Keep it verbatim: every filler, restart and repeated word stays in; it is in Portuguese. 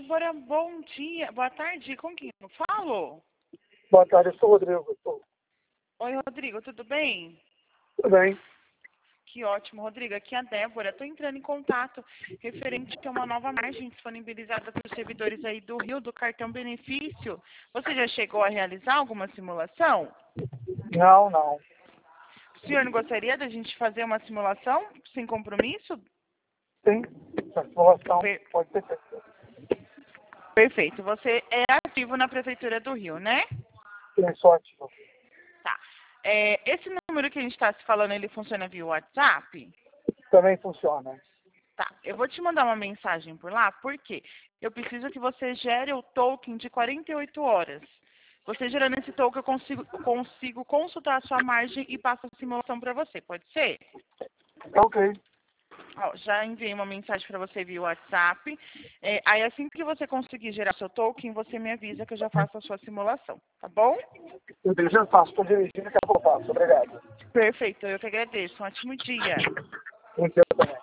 Débora, bom dia, boa tarde, com quem eu falo? Boa tarde, eu sou o Rodrigo. Eu sou... Oi, Rodrigo, tudo bem? Tudo bem? Que ótimo, Rodrigo, aqui é a Débora, estou entrando em contato referente a uma nova margem disponibilizada para os servidores aí do Rio, do cartão benefício. Você já chegou a realizar alguma simulação? Não, não. O senhor não gostaria da gente fazer uma simulação sem compromisso? Sim, a simulação Per- pode ser feita. Perfeito, você é ativo na Prefeitura do Rio, né? Sim, sou ativo. Tá. É, esse número que a gente está se falando, ele funciona via WhatsApp? Também funciona. Tá, eu vou te mandar uma mensagem por lá, porque eu preciso que você gere o token de quarenta e oito horas. Você gerando esse token, eu consigo, consigo consultar a sua margem e passo a simulação para você, pode ser? Tá ok. Ó, já enviei uma mensagem para você via WhatsApp. É, aí assim que você conseguir gerar seu token, você me avisa que eu já faço a sua simulação, tá bom? Eu já faço, estou dirigindo, daqui a pouco eu faço. Obrigado. Perfeito, eu que agradeço. Um ótimo dia. Muito também.